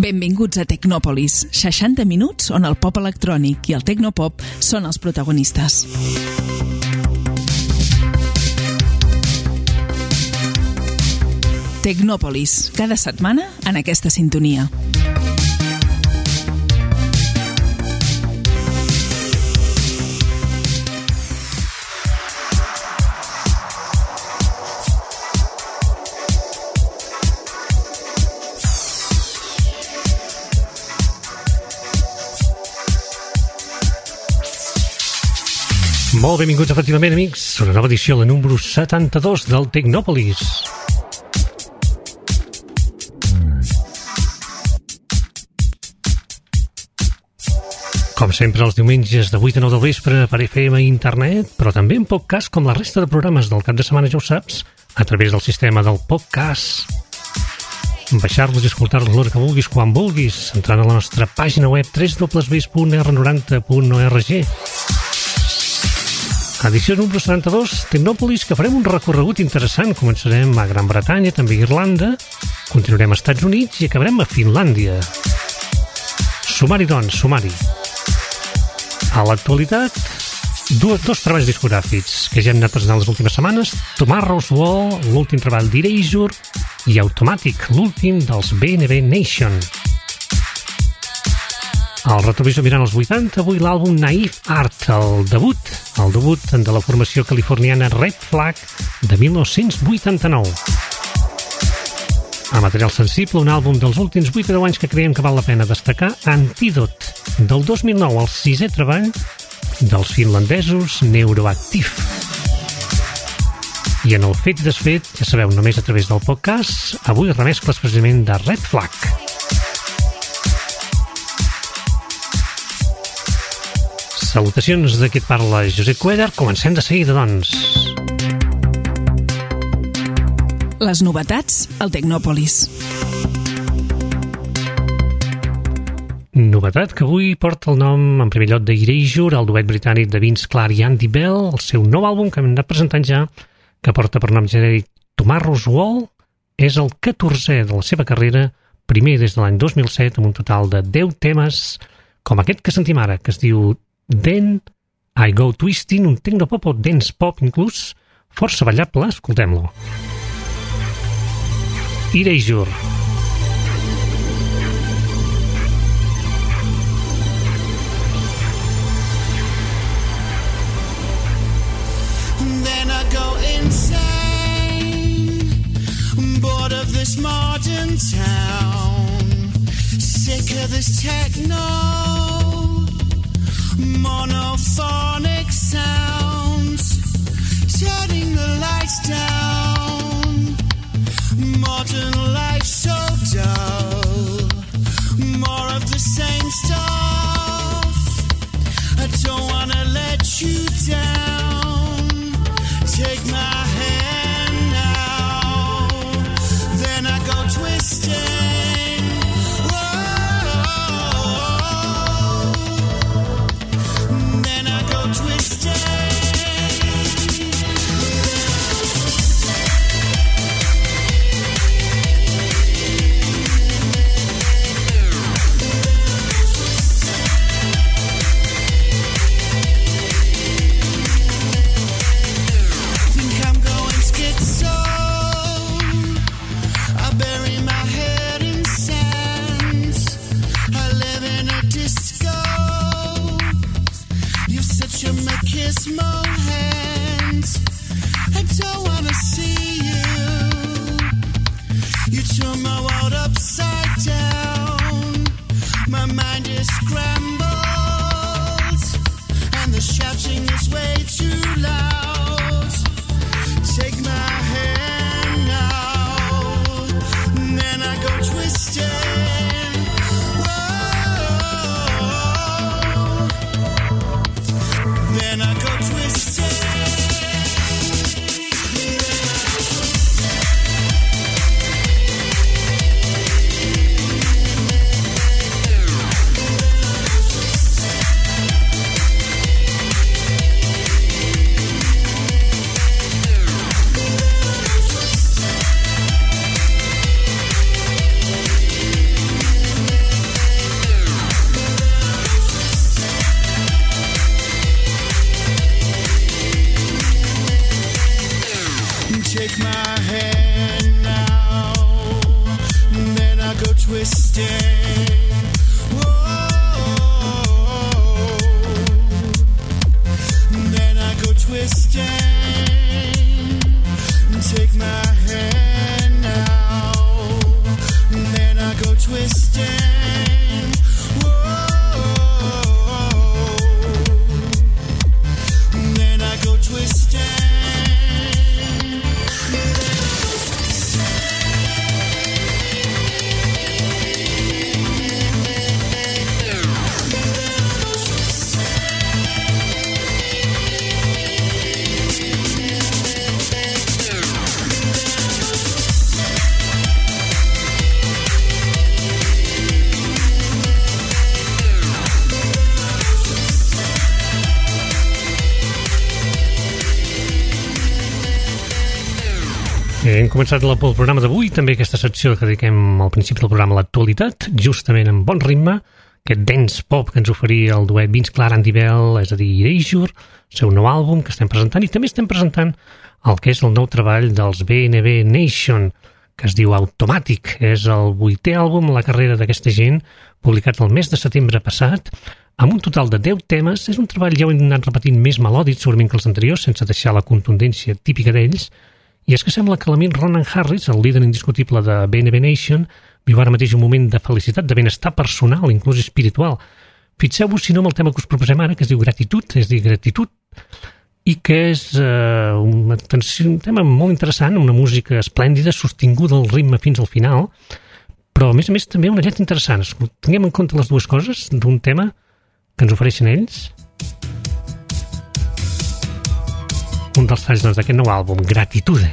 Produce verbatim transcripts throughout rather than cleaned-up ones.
Benvinguts a Tecnòpolis, seixanta minuts on el pop electrònic i el tecnopop són els protagonistes. Tecnòpolis, cada setmana en aquesta sintonia. Molt benvinguts, efectivament, amics, a una nova edició, la número setanta-dos del Tecnòpolis. Com sempre, els diumenges de vuit a nou del vespre per F M i internet, però també en podcast, com la resta de programes del cap de setmana, ja ho saps, a través del sistema del podcast. Baixar-los i escoltar-los l'hora que vulguis, quan vulguis, entrant a la nostra pàgina web w w w punt r noranta punt org. Edició número setanta-dos, Tecnòpolis, que farem un recorregut interessant. Començarem a Gran Bretanya, també a Irlanda, continuarem als Estats Units i acabarem a Finlàndia. Sumari, doncs, sumari. A l'actualitat, dos, dos treballs discogràfics que ja hem anat presentant les últimes setmanes: Tomorrow's War, l'últim treball d'Erasure, i Automatic, l'últim dels B N B Nation. El retrovisor mirant els vuitanta, avui l'àlbum Naive Art, el debut, el debut de la formació californiana Red Flag de mil nou-cents vuitanta-nou. A material sensible, un àlbum dels últims vuit o deu anys que creiem que val la pena destacar, Antidote, del dos mil nou, el sisè treball dels finlandesos Neuroactive. I en el fet i desfet, ja sabeu, només a través del podcast, avui remescles precisament de Red Flag. Salutacions, d'aquí et parla Josep Cuéllar. Comencem de seguida, doncs. Les novetats al Tecnòpolis. Novetat que avui porta el nom, en primer lloc, d'Erasure, el duet britànic de Vince Clarke i Andy Bell, el seu nou àlbum que hem anat presentant ja, que porta per nom genèric Tomorrow's War, és el catorzè de la seva carrera, primer des de l'any dos mil set, amb un total de deu temes, com aquest que sentim ara, que es diu Then I Go Twisting, un tecnopop o dance pop inclús, força ballable, escoltem-lo. Erasure. Then I go insane, bored of this modern town, sick of this techno, monophonic sounds, turning the lights down, modern life so dull, more of the same stuff, I don't wanna let you down, take my hand now, then I go twisting. Think I'm Take my hand now, then I go twisting. Whoa, then I go twisting. Take my hand now, then I go twisting. Whoa, then I go twisting. Hem començat el programa d'avui, també aquesta secció que dediquem al principi del programa a l'actualitat, justament en bon ritme, aquest dance pop que ens oferia el duet Vince Clarke, Andy Bell, és a dir, Erasure, el seu nou àlbum que estem presentant, i també estem presentant el que és el nou treball dels B N B Nation, que es diu Automatic. És el vuitè àlbum a la carrera d'aquesta gent, publicat el mes de setembre passat, amb un total de deu temes. És un treball, ja ho hem anat repetint, més melòdic segurament que els anteriors, sense deixar la contundència típica d'ells. I és que sembla que l'amic Ronan Harris, el líder indiscutible de B N B Nation, viu ara mateix un moment de felicitat, de benestar personal, inclús espiritual. Fixeu-vos, si no, amb el tema que us proposem ara, que es diu gratitud, és a dir, gratitud, i que és uh, un, un tema molt interessant, una música esplèndida, sostinguda al ritme fins al final, però a més a més també una lletra interessant. Tinguem en compte les dues coses d'un tema que ens ofereixen ells. Un dels talls doncs, d'aquest nou àlbum, Gratitude.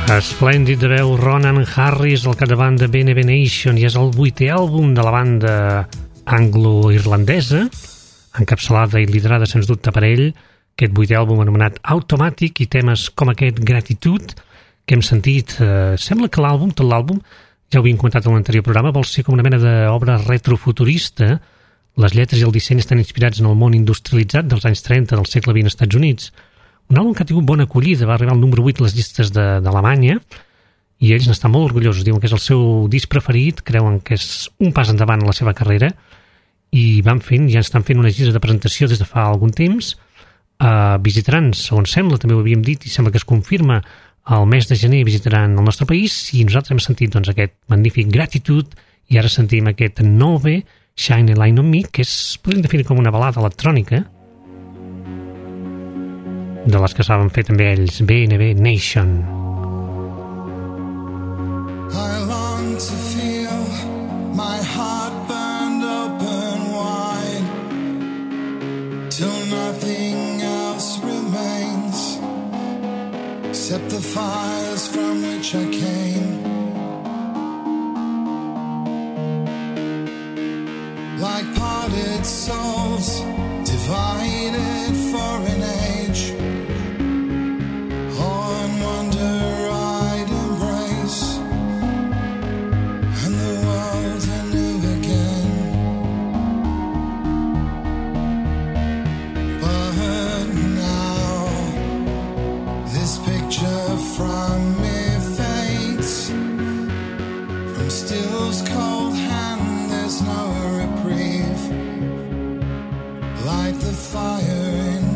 Esplèndid de veu Ronan Harris al capdavant de B N B Nation, i és el vuitè àlbum de la banda anglo-irlandesa, encapçalada i liderada sens dubte per ell, aquest vuitè àlbum anomenat Automatic, i temes com aquest Gratitude que hem sentit. Eh, sembla que l'àlbum, tot l'àlbum, ja ho havíem comentat en l'anterior programa, vol ser com una mena d'obra retrofuturista. Les lletres i el disseny estan inspirats en el món industrialitzat dels anys trenta del segle vint als Estats Units. Un àlbum que ha tingut bona acollida, va arribar al número vuit a les llistes d'Alemanya, i ells n'estan molt orgullosos, diuen que és el seu disc preferit, creuen que és un pas endavant a la seva carrera, i van fent, ja estan fent una gira de presentació des de fa algun temps. Uh, visitaran, segons sembla, també ho havíem dit, i sembla que es confirma, el mes de gener visitaran el nostre país, i nosaltres hem sentit doncs, aquest magnífic Gratitude, i ara sentim aquest Nove, Shine a Line on Me, que és, podem definir com una balada electrònica, de les que saben fer també ells, B N B Nation. I long to feel my heart burned open wide till nothing else remains except the fires from which I came. Like parted souls divided for an age, on wonder I'd embrace, and the world anew again. But now this picture from me fades, from still's cold hand there's no reprieve, like the fire in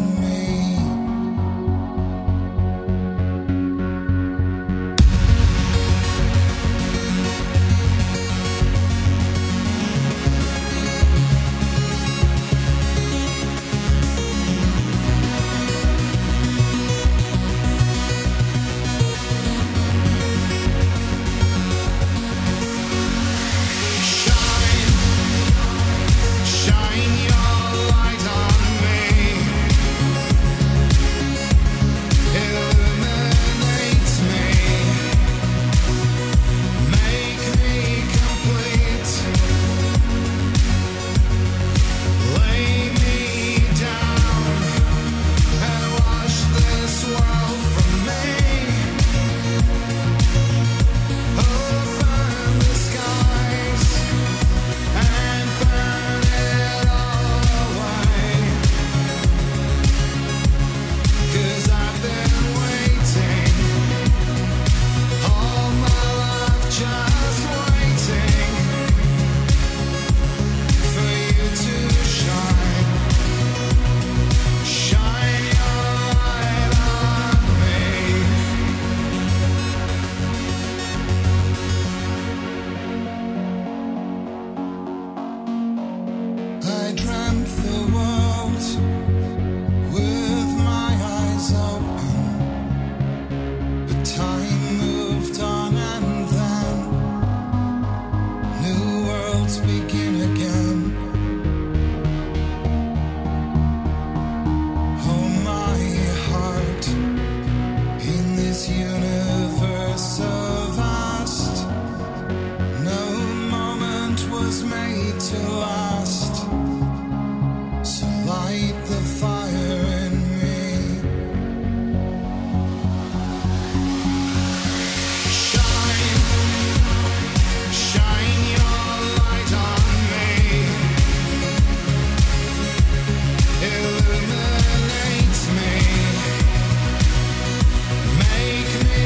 make me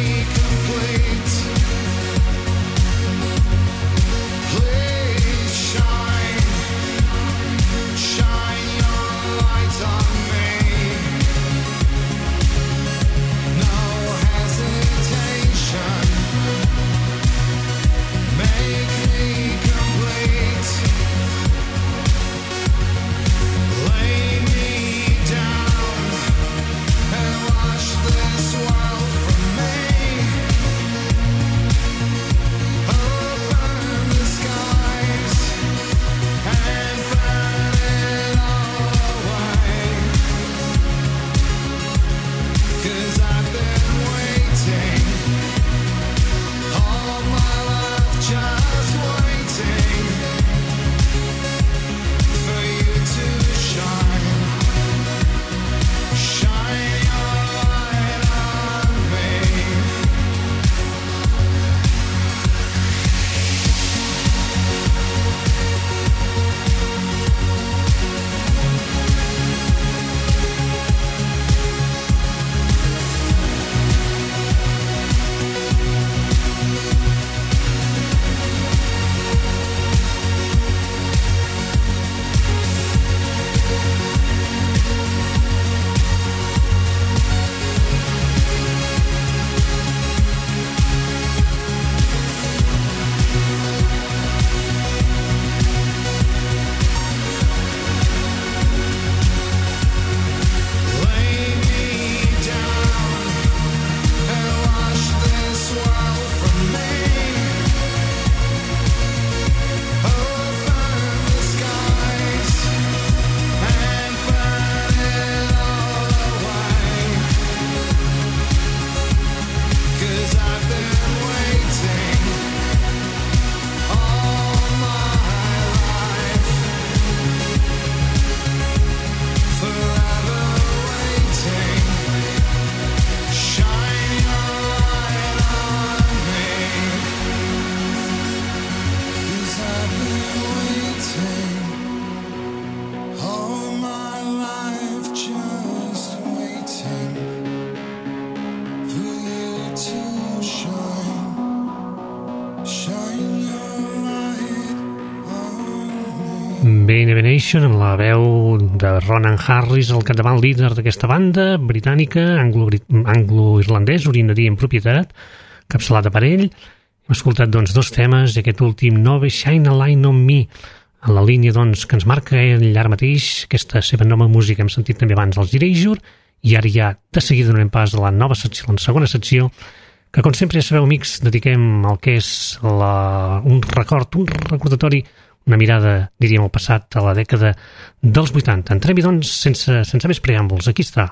Bane Nation, amb la veu de Ronan Harris, el capdavant líder d'aquesta banda britànica, anglo-irlandès, originari en propietat, capçalada per ell. Hem escoltat doncs, dos temes, i aquest últim, Nove Shine a Line on Me, en la línia doncs, que ens marca ell ara mateix, aquesta seva nova música. Hem sentit també abans els Erasure, i ara ja de seguida donem pas a la nova secció, la segona secció, que com sempre ja sabeu, amics, dediquem al que és la, un record, un recordatori, una mirada, diríem, al passat, a la dècada dels vuitanta. Entrem-hi, doncs, sense, sense més preàmbuls. Aquí està.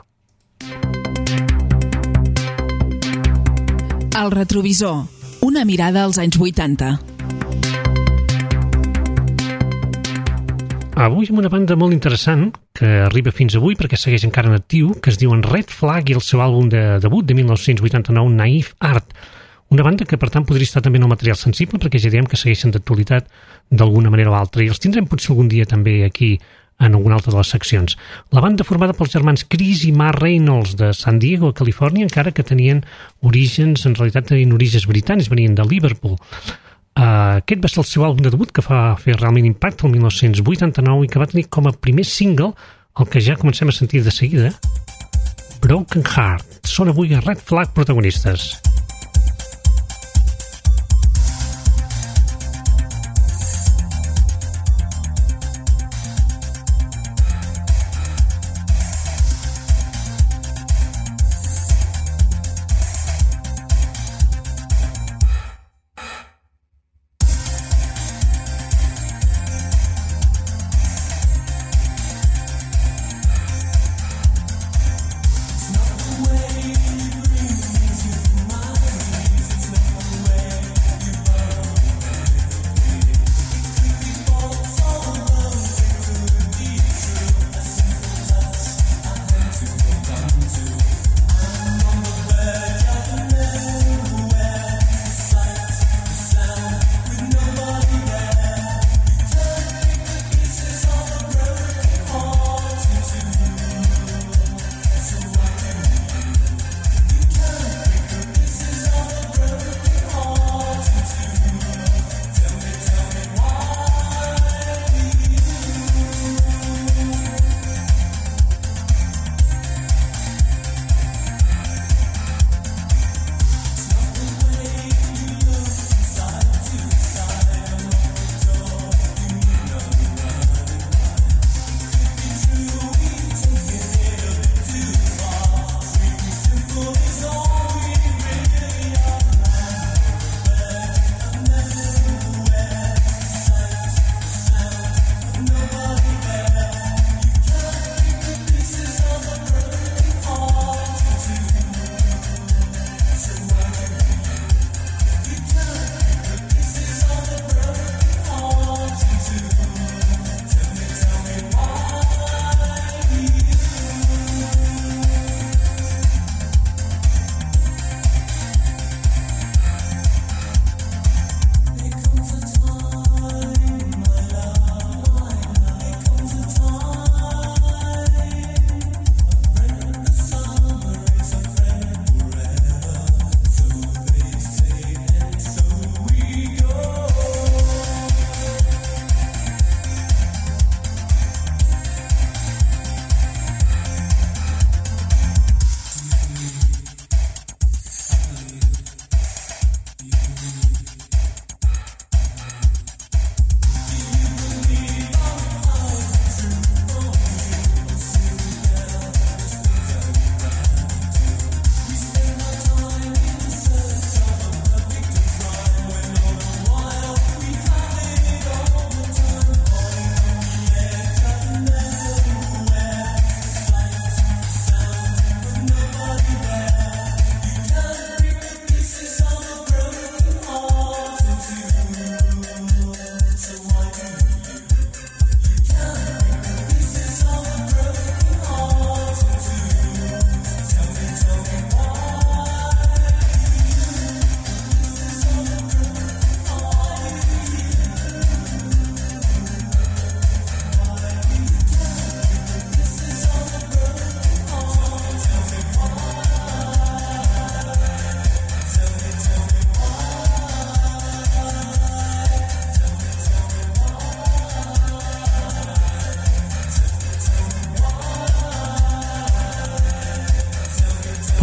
El retrovisor. Una mirada als anys vuitanta. Avui amb una banda molt interessant, que arriba fins avui perquè segueix encara en actiu, que es diuen Red Flag, i el seu àlbum de debut de mil nou-cents vuitanta-nou, Naive Art. Una banda que, per tant, podria estar també en el material sensible, perquè ja diem que segueixen d'actualitat d'alguna manera o altra, i els tindrem potser algun dia també aquí en alguna altra de les seccions. La banda formada pels germans Chris i Mark Reynolds de San Diego, Califòrnia, encara que tenien orígens, en realitat tenien orígens britànics, venien de Liverpool. Uh, aquest va ser el seu àlbum de debut, que va fer realment impacte el mil nou-cents vuitanta-nou i que va tenir com a primer single el que ja comencem a sentir de seguida, Broken Heart. Són avui a Red Flag protagonistes. Way you bring me to my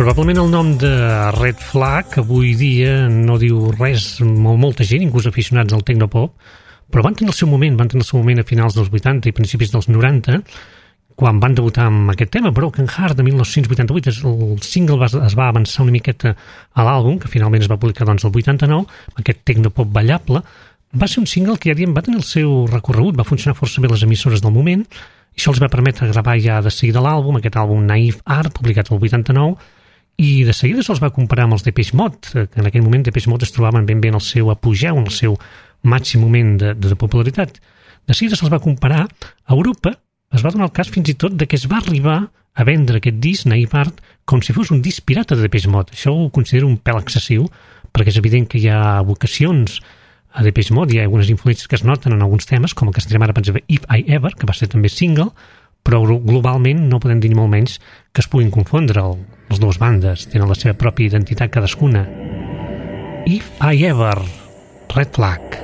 Probablement el nom de Red Flag avui dia no diu res a molta gent, inclús aficionats al tecnopop, però van tenir el seu moment, van tenir el seu moment a finals dels vuitanta i principis dels noranta, quan van debutar amb aquest tema, Broken Heart, de mil nou-cents vuitanta-vuit. El single va, es va avançar una miqueta a l'àlbum, que finalment es va publicar doncs, el vuitanta-nou, aquest tecnopop ballable. Va ser un single que ja diem va tenir el seu recorregut, va funcionar força bé les emissores del moment, i això els va permetre gravar ja de seguida l'àlbum, aquest àlbum Naive Art, publicat el vuitanta-nou, i de seguida se'ls va comparar amb els Depeche Mode, que en aquell moment Depeche Mode es trobaven ben bé en el seu apogeu, en el seu màxim moment de, de popularitat. De seguida se'ls va comparar. A Europa es va donar el cas fins i tot de que es va arribar a vendre aquest disc, Naive Art, com si fos un disc pirata de Depeche Mode. Això ho considero un pèl excessiu, perquè és evident que hi ha vocacions a Depeche Mode, hi ha algunes influències que es noten en alguns temes, com el que estarem ara pensant If I Ever, que va ser també single, però globalment no podem dir ni molt menys que es puguin confondre. El, les dues bandes tenen la seva pròpia identitat cadascuna. If I Ever, Red Flag.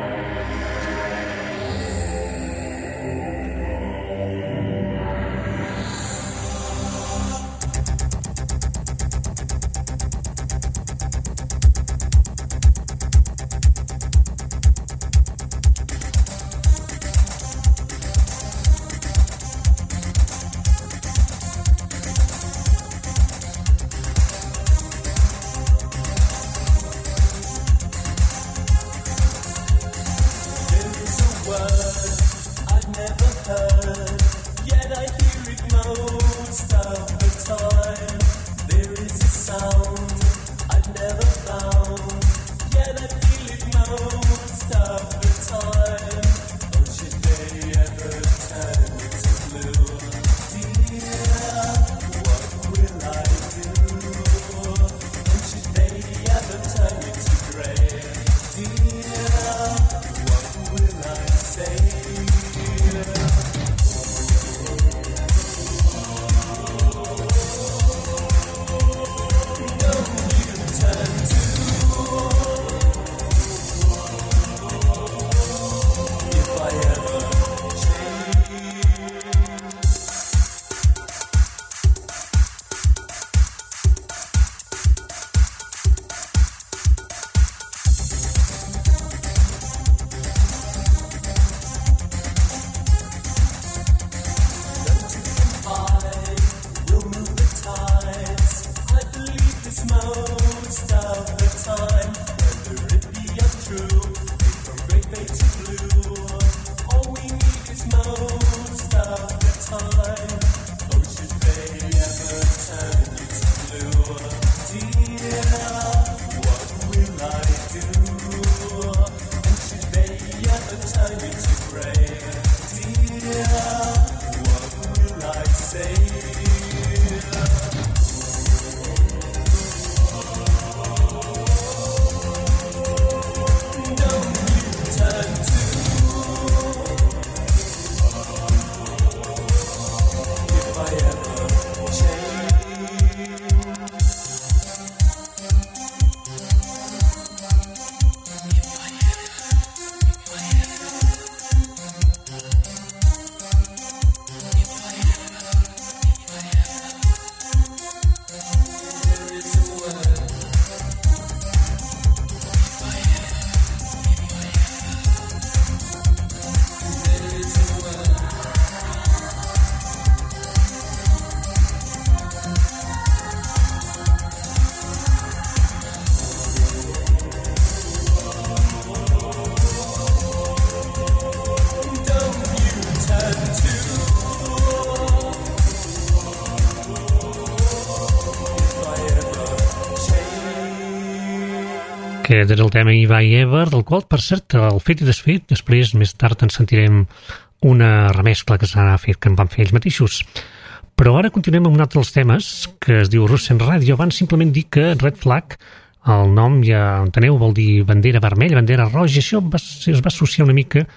Aquest era el tema If I Ever, del qual, per cert, el fet i desfet, després, més tard, en sentirem una remescla que s'ha fet, que en van fer ells mateixos. Però ara continuem amb un altre dels temes, que es diu Russian Radio. Abans simplement dir que Red Flag, el nom, ja enteneu, vol dir bandera vermella, bandera roja. Això va, es va associar una mica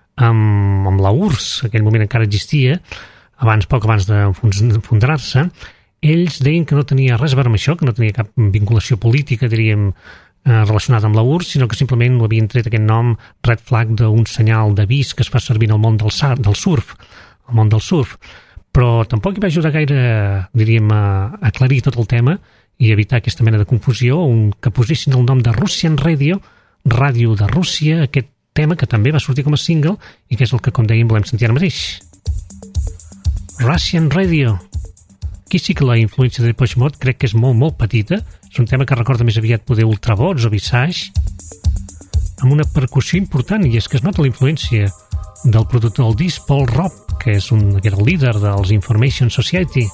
amb, amb la U R S S, aquell moment encara existia, abans, poc abans d'enfondrar-se. Ells deien que no tenia res a veure amb això, que no tenia cap vinculació política, diríem, relacionat amb la U R S S, sinó que simplement havien tret aquest nom Red Flag d'un senyal d'avís que es fa servir en el món del, del surf, el món del surf. Però tampoc hi va ajudar gaire, diríem, a aclarir tot el tema, i evitar aquesta mena de confusió, un, que posessin el nom de Russian Radio, Ràdio de Rússia, aquest tema que també va sortir com a single i que és el que, com dèiem, volem sentir ara mateix. Russian Radio. Aquí sí que la influència de Depeche Mode crec que és molt, molt petita. És un tema que recorda més aviat poder Ultravox o Visage, amb una percussió important, i és que es nota la influència del productor del disc, Paul Robb, que és un, que era el líder dels Information Society.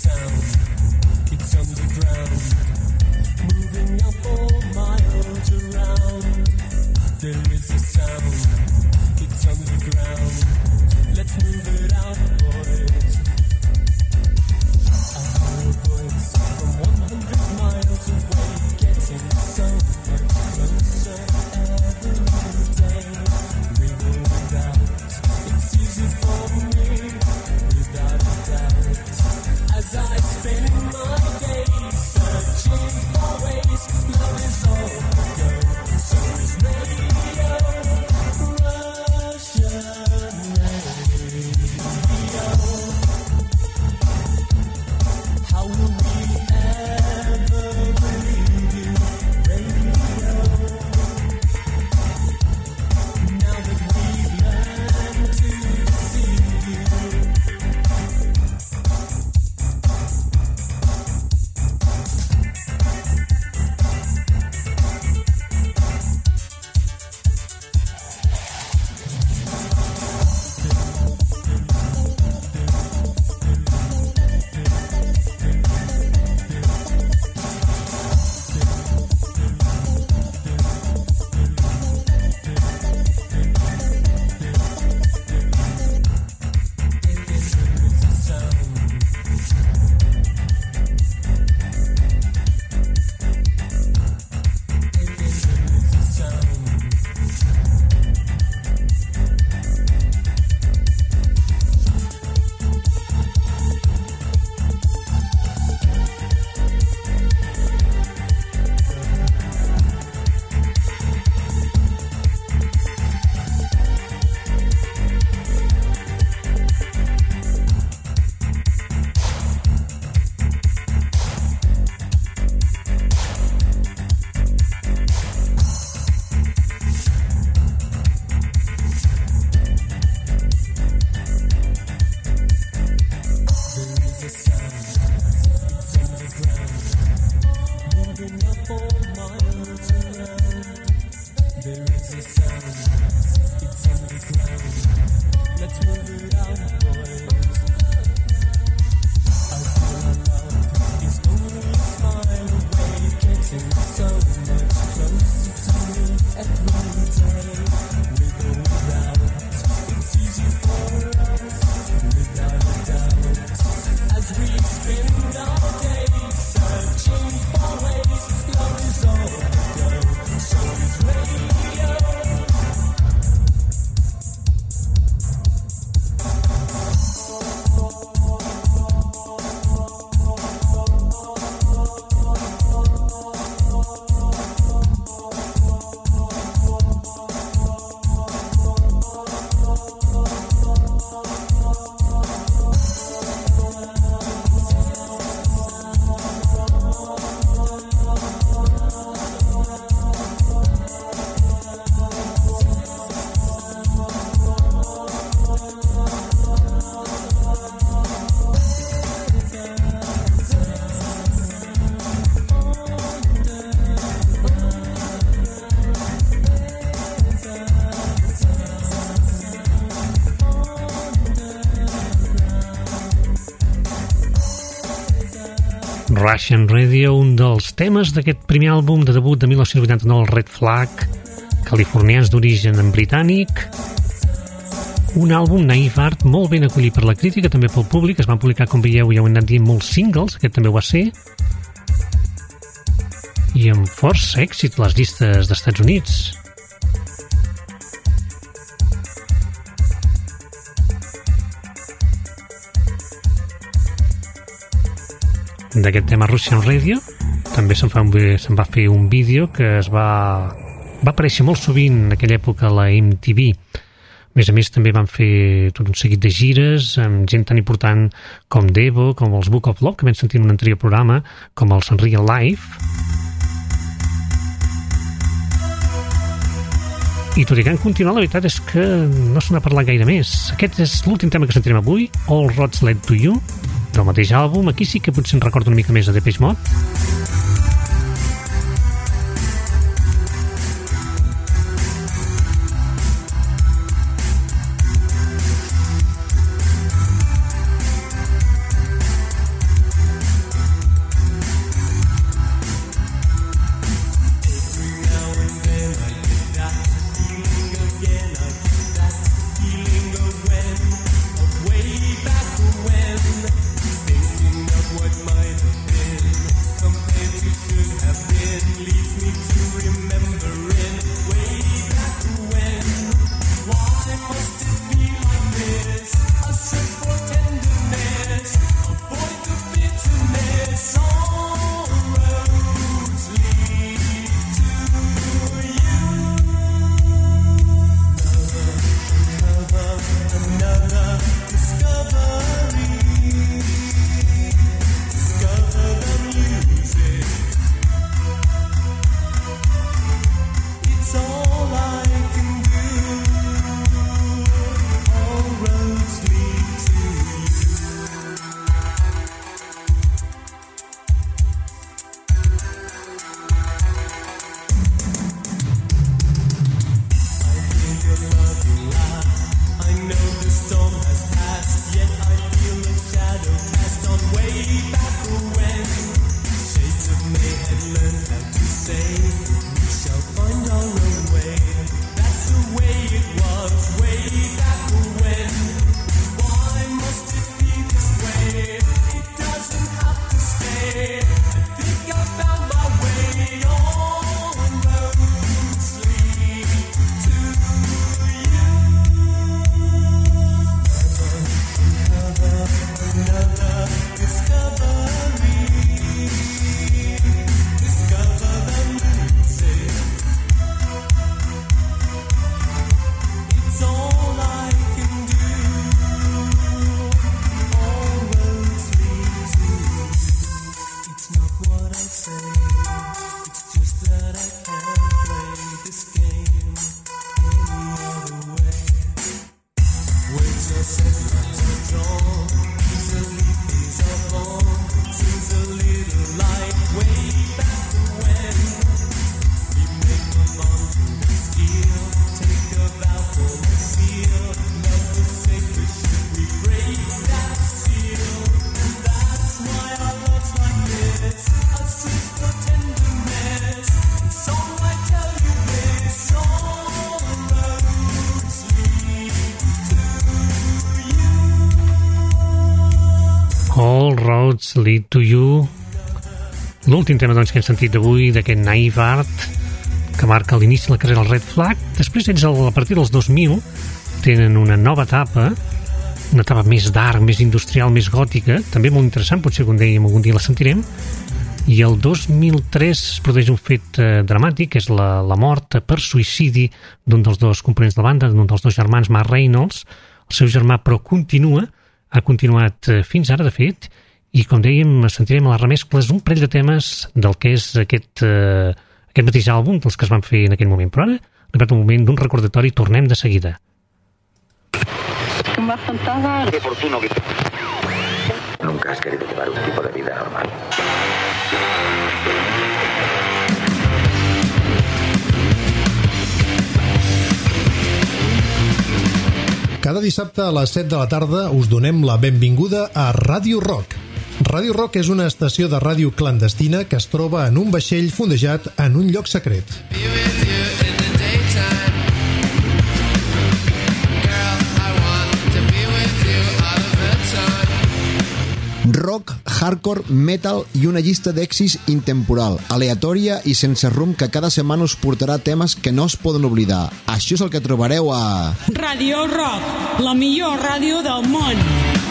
Moving up four miles around. Russian Radio, un dels temes d'aquest primer àlbum de debut de mil nou-cents vuitanta-nou, el Red Flag, californians d'origen britànic. Un àlbum, Naive Art, molt ben acollit per la crítica, també pel públic. Es van publicar, com veieu, ja ho hem anat dient, molts singles, aquest també ho va ser, i amb força èxit les llistes d'Estats Units. D'aquest tema Russian Radio també se'n fa un, se'n va fer un vídeo que es va, va aparèixer molt sovint en aquella època a la M T V. A més a més també van fer tot un seguit de gires amb gent tan important com Devo, com els Book of Love, que vam sentir en un anterior programa, com els Unreal Life. I tot i que han continuat, la veritat és que no se n'ha parlat gaire més. Aquest és l'últim tema que sentirem avui, All Roads Lead to You, del mateix àlbum. Aquí sí que potser en recordo una mica més de Depeche Mode. Lead to You, l'últim tema doncs, que hem sentit d'avui d'aquest Naive Art, que marca l'inici de la carrera del Red Flag. Després ells, a partir dels dos mil, tenen una nova etapa, una etapa més d'art, més industrial, més gòtica, també molt interessant, potser com dèiem algun dia la sentirem. I el dos mil tres es produeix un fet eh, dramàtic, que és la, la mort per suïcidi d'un dels dos components de la banda, d'un dels dos germans, Mark Reynolds. El seu germà, però, continua, ha continuat eh, fins ara, de fet, i com dèiem, sentirem a les remescles un parell de temes del que és aquest, eh, aquest mateix àlbum, dels que es van fer en aquell moment. Però ara, ha arribat un moment d'un recordatori, tornem de seguida. Qué oportuno que... Nunca has querido llevar un tipo de vida normal. Cada dissabte a les set de la tarda us donem la benvinguda a Ràdio Rock. Radio Rock és una estació de ràdio clandestina que es troba en un vaixell fondejat en un lloc secret. Rock, hardcore, metal i una llista d'èxits intemporal, aleatòria i sense rumb que cada setmana us portarà temes que no es poden oblidar. Això és el que trobareu a... Radio Rock, la millor ràdio del món.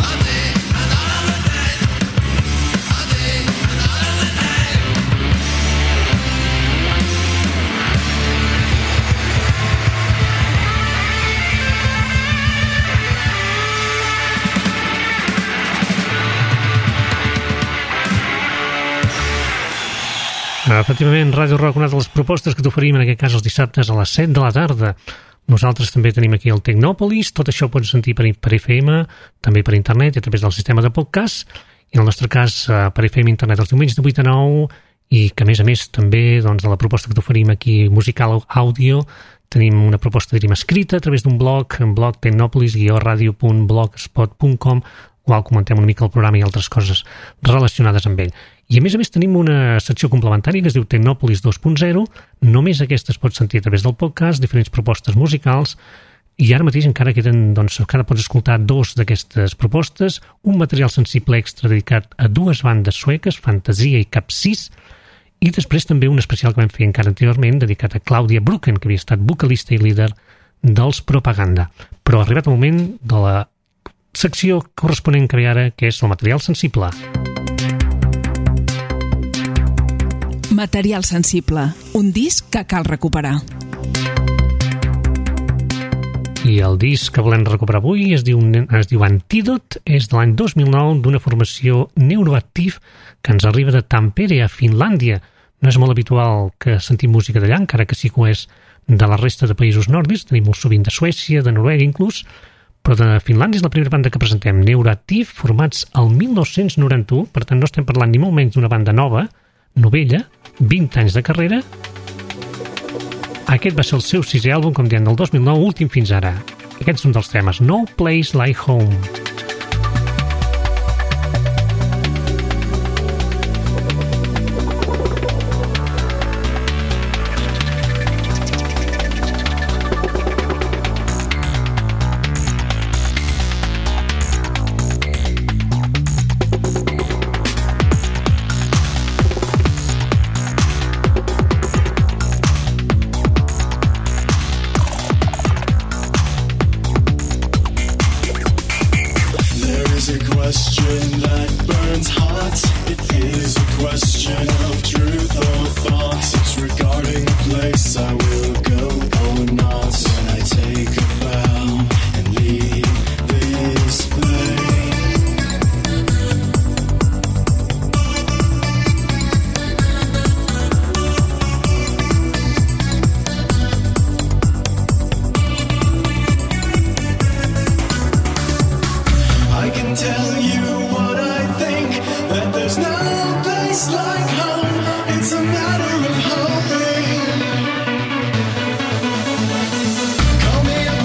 Efectivament, Ràdio Rock, una de les propostes que t'oferim en aquest cas els dissabtes a les set de la tarda. Nosaltres també tenim aquí el Tecnòpolis, tot això ho pots sentir per, per F M, també per internet i a través del sistema de podcast, i en el nostre cas per F M internet els diumenges de vuit a nou, i que a més a més també doncs, de la proposta que t'oferim aquí musical àudio, tenim una proposta diríem escrita a través d'un blog, un blog tecnòpolis guió radio punt blogspot punt com, on comentem una mica el programa i altres coses relacionades amb ell. I a més a més tenim una secció complementària que es diu Tecnòpolis dos punt zero, només aquesta es pot sentir a través del podcast, diferents propostes musicals, i ara mateix encara queden, doncs, encara pots escoltar dos d'aquestes propostes, un material sensible extra dedicat a dues bandes sueques, Fantasia i Cap sis, i després també un especial que vam fer encara anteriorment dedicat a Claudia Brucken, que havia estat vocalista i líder dels Propaganda. Però ha arribat el moment de la secció corresponent que ve ara, que és el material sensible. Material sensible, un disc que cal recuperar. I el disc que volem recuperar avui es diu, es diu Antidot, és de l'any dos mil nou, d'una formació Neuroactive que ens arriba de Tampere, a Finlàndia. No és molt habitual que sentim música d'allà, encara que sí que ho és de la resta de països nòrdics, tenim molt sovint de Suècia, de Noruega inclús, però de Finlàndia és la primera banda que presentem, Neuroactive, formats al mil nou-cents noranta-u, per tant no estem parlant ni molt menys d'una banda nova, novella, vint anys de carrera. Aquest va ser el seu sisè àlbum, com diem, del dos mil nou, últim fins ara. Aquest és un dels temes, No Place Like Home. Call me up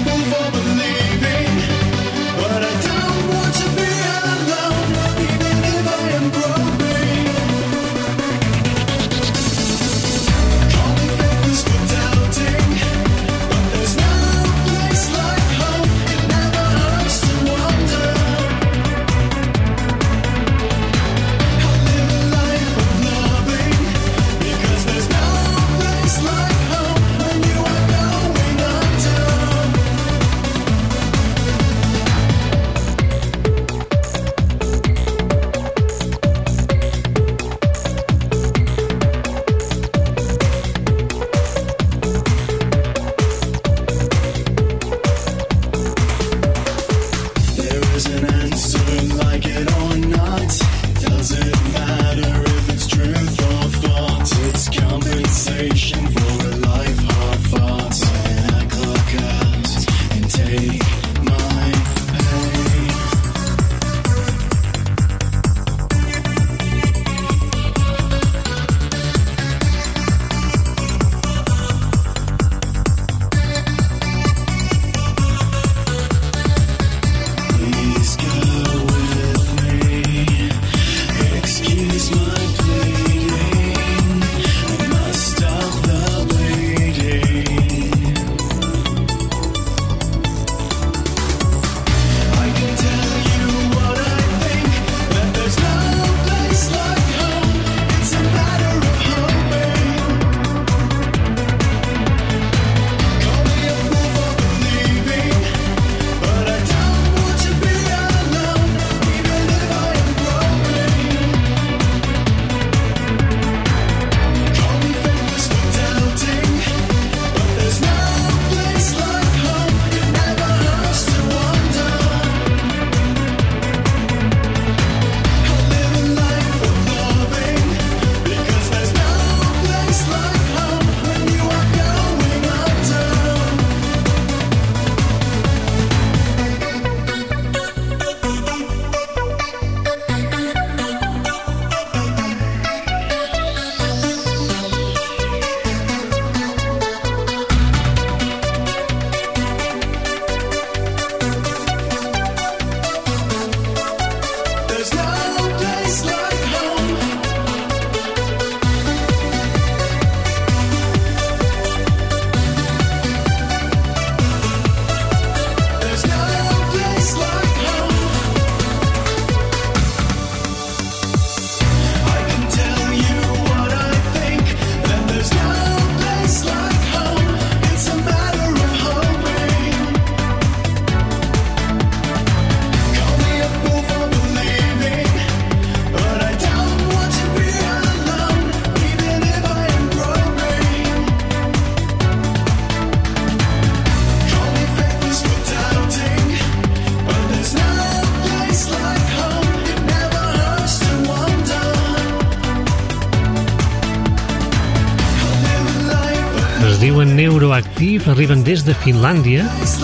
diuen Neuroactive, arriben des de Finlàndia.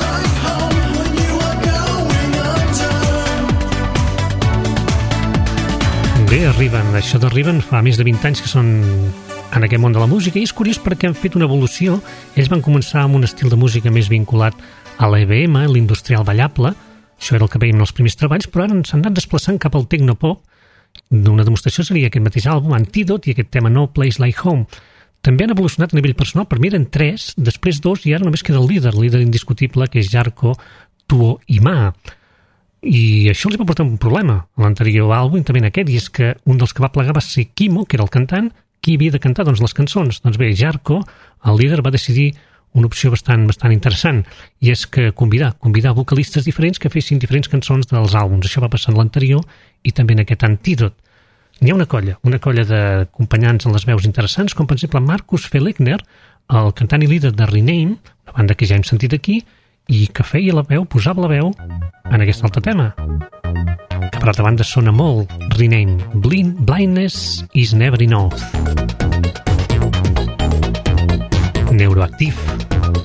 Bé, arriben, això d'arriben fa més de vint anys que són en aquest món de la música, i és curiós perquè han fet una evolució. Ells van començar amb un estil de música més vinculat a l'E B M, l'industrial ballable, això era el que veiem en els primers treballs, però ara s'han anat desplaçant cap al tecnopop. Una demostració seria aquest mateix àlbum, Antidote, i aquest tema No Place Like Home. També han evolucionat a nivell personal, per mi eren tres, després dos, i ara només queda el líder, el líder indiscutible, que és Jarkko Tuo Ima. I això els va portar un problema a l'anterior àlbum, també en aquest, i és que un dels que va plegar va ser Kimo, que era el cantant. Qui havia de cantar? Doncs les cançons. Doncs bé, Jarkko, el líder, va decidir una opció bastant, bastant interessant, i és que convidar, convidar vocalistes diferents que fessin diferents cançons dels àlbums. Això va passar en l'anterior i també en aquest Antidote. N'hi ha una colla, una colla d'acompanyants en les veus interessants, com per exemple Markus Felekner, el cantant i líder de Rename, una banda que ja hem sentit aquí, i que feia la veu, posava la veu en aquest altre tema, que per altra banda sona molt, Rename, Blind, Blindness is Never Enough. Neuroactive.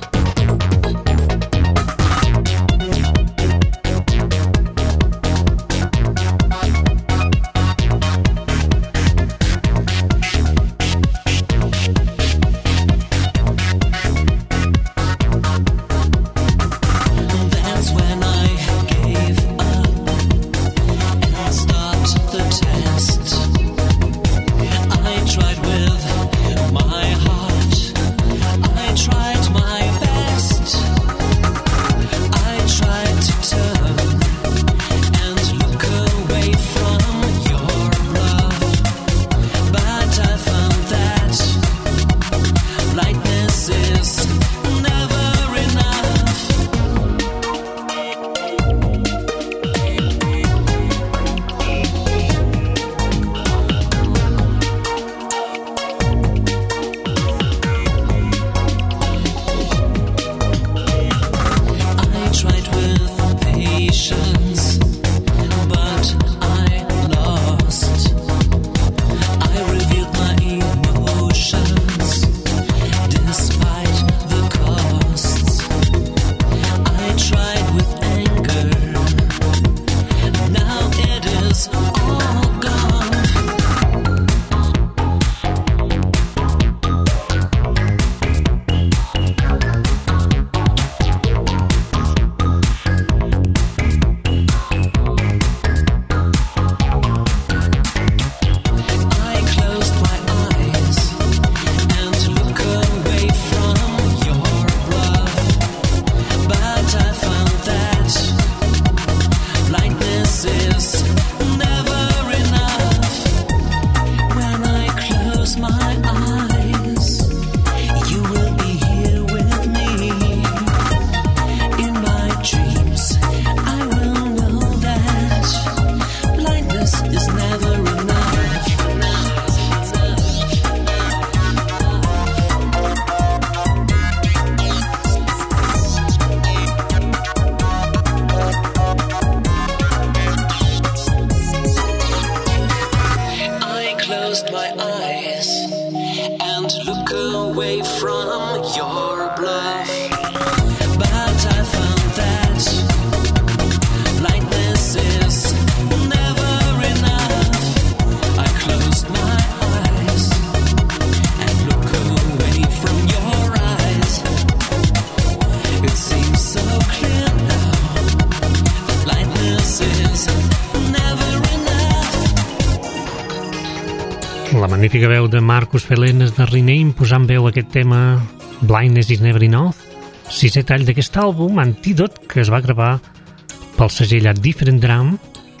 La magnífica veu de Markus Felekner de Rename posant veu a aquest tema Blindness is Never Enough, sisè tall d'aquest àlbum Antidote, que es va gravar pel segell A Different Drum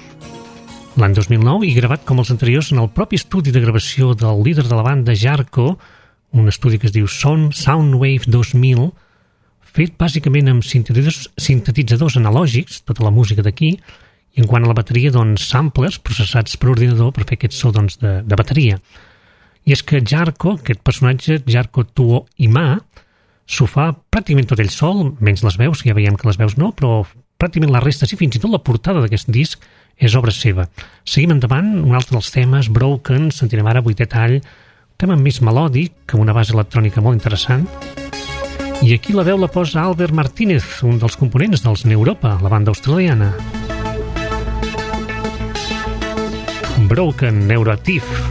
l'any dos mil nou i gravat com els anteriors en el propi estudi de gravació del líder de la banda Jarkko, un estudi que es diu Sound, Soundwave dos mil, fet bàsicament amb sintetitzadors, sintetitzadors analògics, tota la música d'aquí, i en quant a la bateria, doncs, samplers processats per ordinador per fer aquest so, doncs, de, de bateria. I és que Jarkko, aquest personatge, Jarkko Tuo Ima, s'ho fa pràcticament tot ell sol, menys les veus, ja veiem que les veus no, però pràcticament la resta, sí, fins i tot la portada d'aquest disc és obra seva. Seguim endavant, un altre dels temes, Broken, sentirem ara vuitè tall, un tema més melòdic, amb una base electrònica molt interessant. I aquí la veu la posa Albert Martínez, un dels components dels Neuropa, la banda australiana. Broken Neuroactive.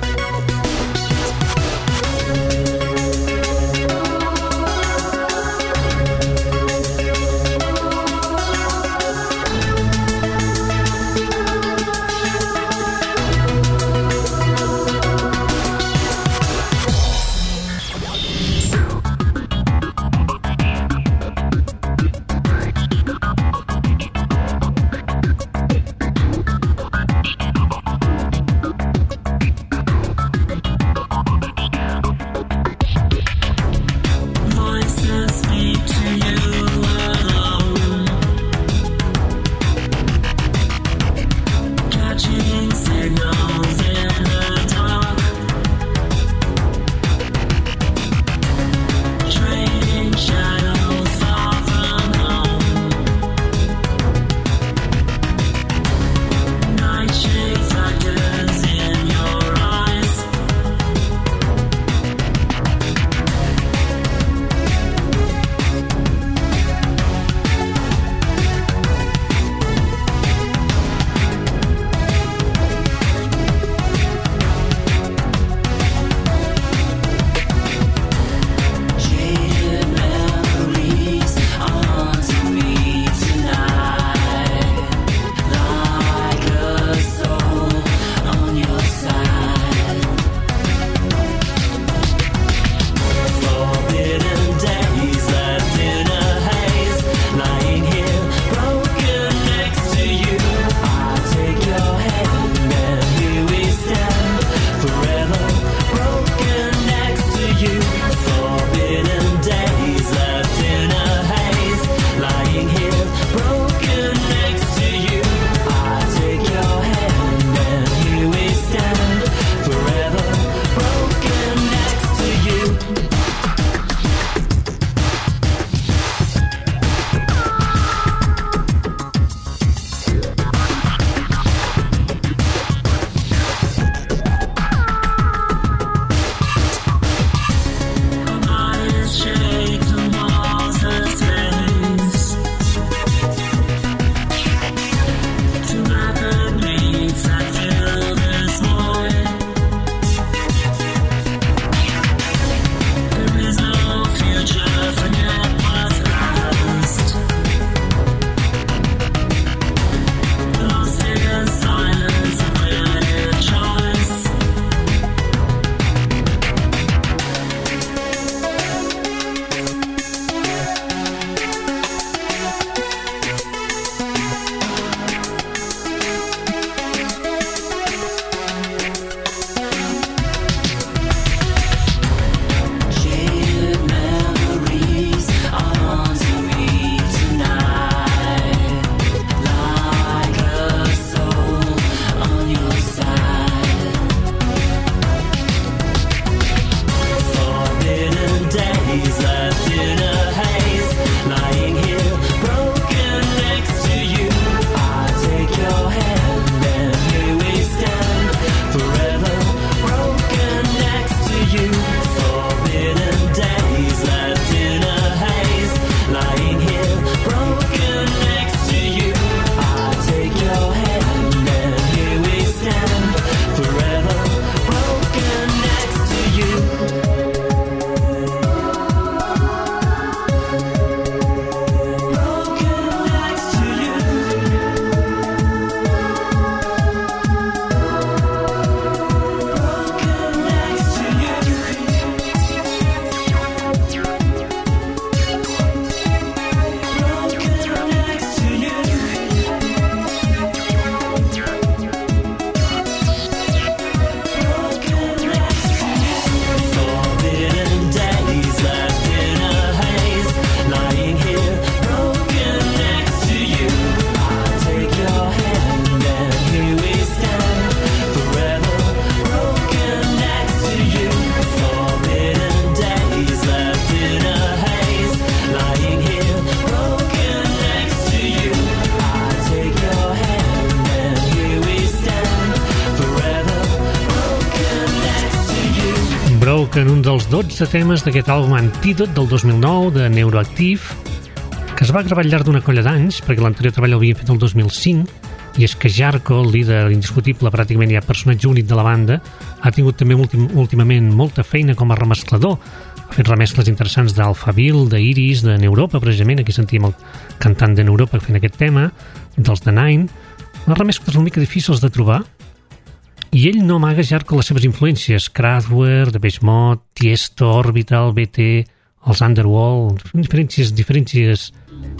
Recordeu que en un dels dotze temes d'aquest àlbum Antídot del dos mil nou de Neuroactive, que es va gravar al llarg d'una colla d'anys, perquè l'anterior treball l'havia fet el dos mil cinc, i és que Jarko, el líder indiscutible, pràcticament ja personatge únic de la banda, ha tingut també últim, últimament molta feina com a remesclador. Ha fet remescles interessants d'Alphaville, d'Iris, de Neuropa, precisament, aquí sentim el cantant de Neuropa fent aquest tema, dels The Nine, unes remescles una mica difícils de trobar, i ell no amaga Jarko les seves influències, Kraftwerk, Depeche Mode, Tiesto, Orbital, B T, els Underworld, diferències, diferències,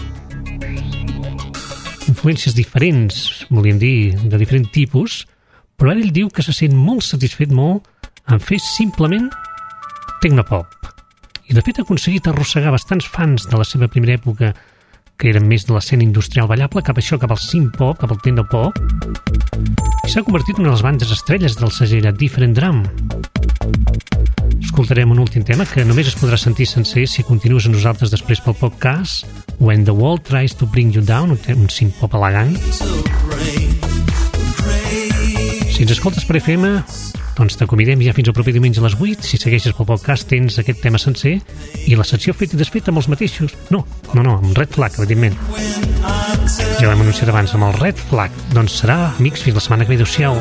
influències diferents, volíem dir, de diferent tipus, però ara ell diu que se sent molt satisfet molt en fer simplement tecnopop. I de fet ha aconseguit arrossegar bastants fans de la seva primera època, que eren més de l'escena industrial ballable, cap a això, cap al synth-pop, cap al techno-pop, i s'ha convertit en una de les bandes estrelles del segell Different Drum. Escoltarem un últim tema que només es podrà sentir sencer si continues amb nosaltres després pel podcast, When the World Tries to Bring You Down, un synth-pop elegant. Si ens escoltes per F M, doncs t'acomidem ja fins al proper diumenge a les vuit. Si segueixes pel podcast tens aquest tema sencer i la secció fet i desfet amb els mateixos. No, no, no, amb Red Flag, evidentment. Ja l'hem anunciat abans, amb el Red Flag. Doncs serà, amics, fins la setmana que ve. Adéu-siau.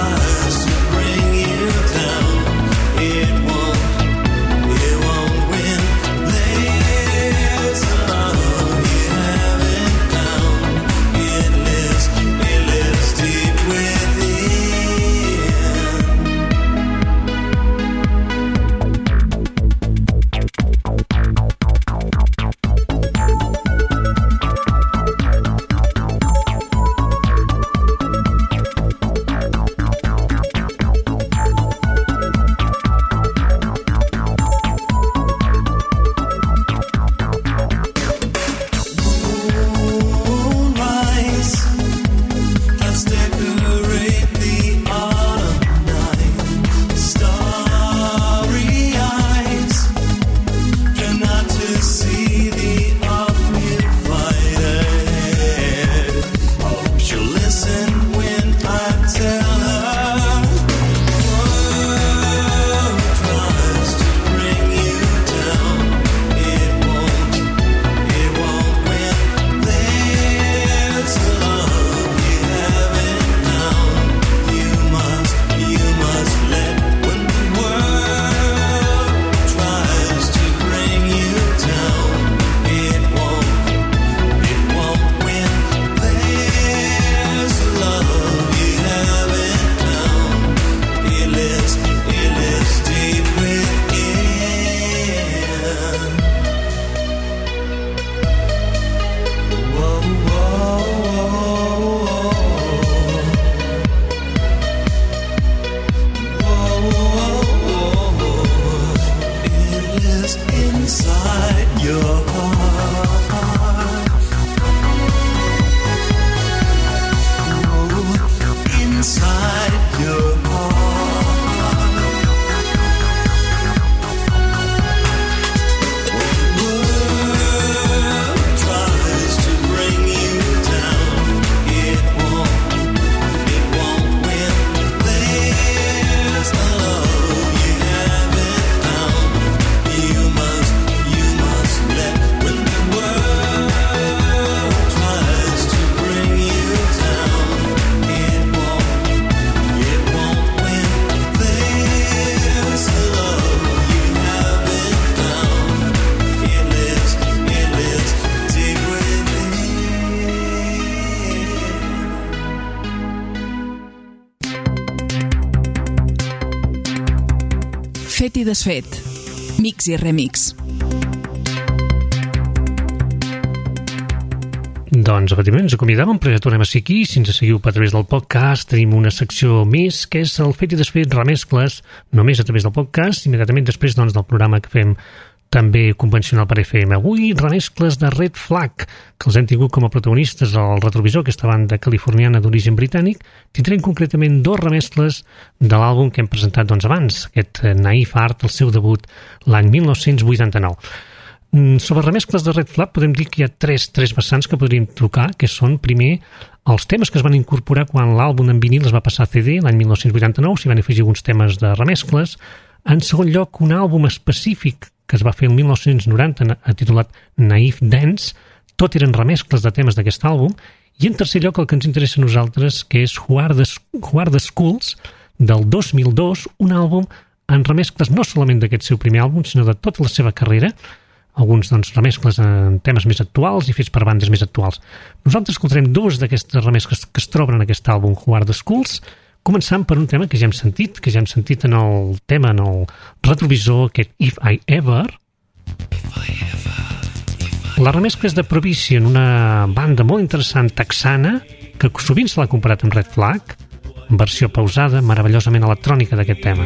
Fet i desfet. Mix i remix. Doncs, efectivament, ens acomiadàvem, però ja tornem a ser aquí. Si ens seguiu a través del podcast, tenim una secció més, que és el fet i desfet remescles, només a través del podcast, immediatament després doncs, del programa que fem també convencional per F M. Avui, remescles de Red Flag, que els hem tingut com a protagonistes al Retrovisor, aquesta banda californiana d'origen britànic. Tindrem concretament dos remescles de l'àlbum que hem presentat doncs, abans, aquest Naïf Art, el seu debut l'any mil nou-cents vuitanta-nou. Sobre remescles de Red Flag podem dir que hi ha tres, tres vessants que podríem trucar, que són, primer, els temes que es van incorporar quan l'àlbum en vinil es va passar a C D l'any mil nou-cents vuitanta-nou, s'hi van afegir alguns temes de remescles. En segon lloc, un àlbum específic que es va fer el mil nou-cents noranta, titulat Naive Dance. Tot eren remescles de temes d'aquest àlbum. I en tercer lloc, el que ens interessa a nosaltres, que és Who Are the, Who Are the Schools, del dos mil dos, un àlbum en remescles no solament d'aquest seu primer àlbum, sinó de tota la seva carrera, alguns doncs, remescles en temes més actuals i fets per bandes més actuals. Nosaltres escoltarem dues d'aquestes remescles que es troben en aquest àlbum Who Are the Schools, començant per un tema que ja hem sentit, que ja hem sentit en el tema, en el retrovisor, aquest If I Ever. La remescla és de Provision, una banda molt interessant texana, que sovint se l'ha comparat amb Red Flag, versió pausada, meravellosament electrònica d'aquest tema.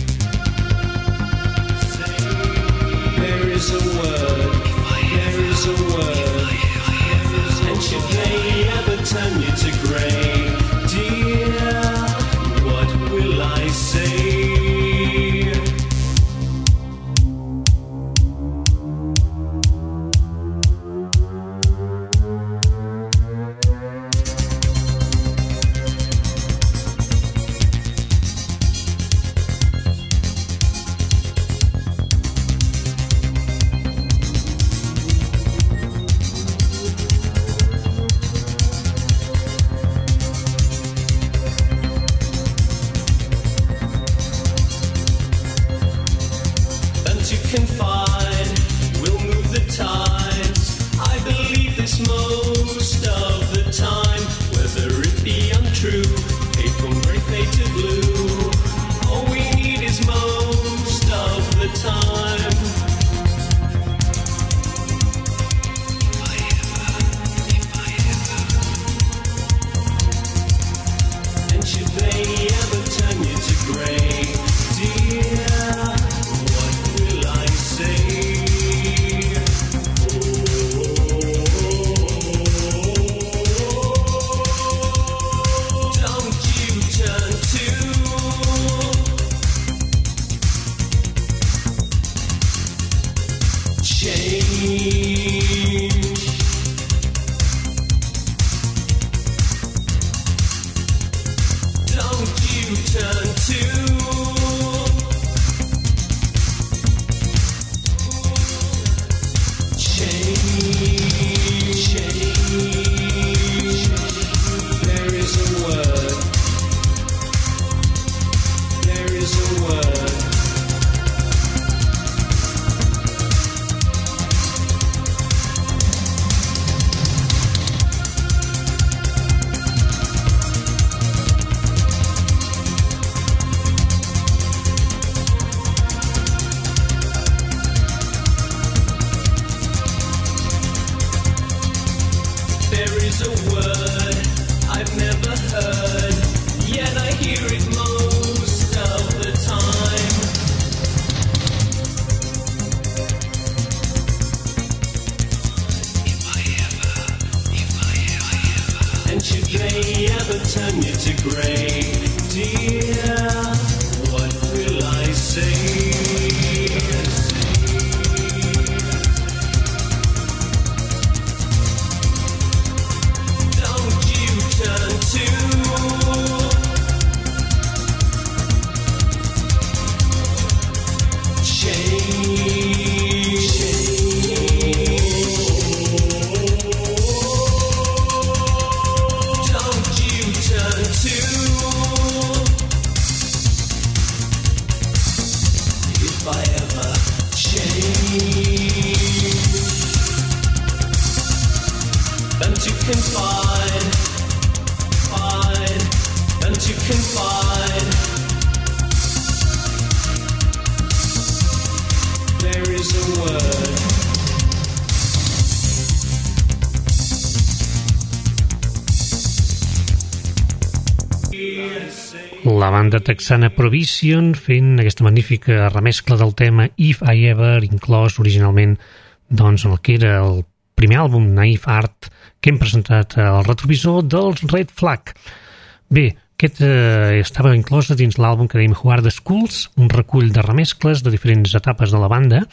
La banda texana Provision fent aquesta magnífica remescla del tema If I Ever, inclòs originalment doncs, el que era el primer àlbum Naive Art que hem presentat al retrovisor dels Red Flag. Bé, aquest eh, estava inclòs dins l'àlbum que dèiem Who Are the Schools, un recull de remescles de diferents etapes de la banda,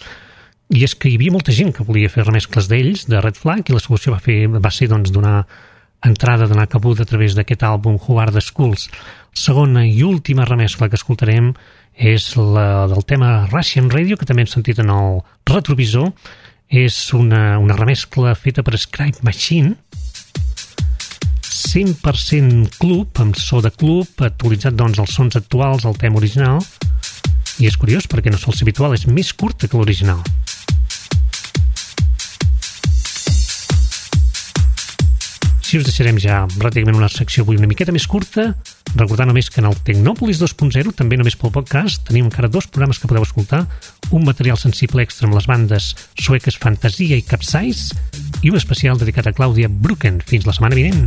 i és que hi havia molta gent que volia fer remescles d'ells, de Red Flag, i la solució va, fer, va ser doncs, donar entrada donada cabuda a través d'aquest àlbum Who Are The Schools. Segona i última remescla que escoltarem és la del tema Russian Radio, que també hem sentit en el retrovisor. És una, una remescla feta per Scribe Machine, cent per cent club, amb so de club, actualitzat doncs els sons actuals, el tema original, i és curiós perquè no sol ser habitual, és més curta que l'original. Si us deixarem ja pràcticament una secció avui una miqueta més curta, recordar només que en el Tecnòpolis dos punt zero, també només pel podcast, tenim encara dos programes que podeu escoltar, un material sensible extra amb les bandes sueques Fantasia i Capsize i un especial dedicat a Clàudia Brucken. Fins la setmana vinent.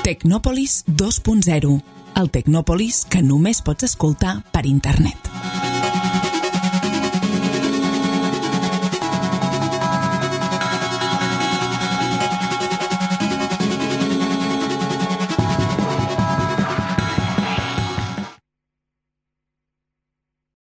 Tecnòpolis dos punt zero, el Tecnòpolis que només pots escoltar per internet.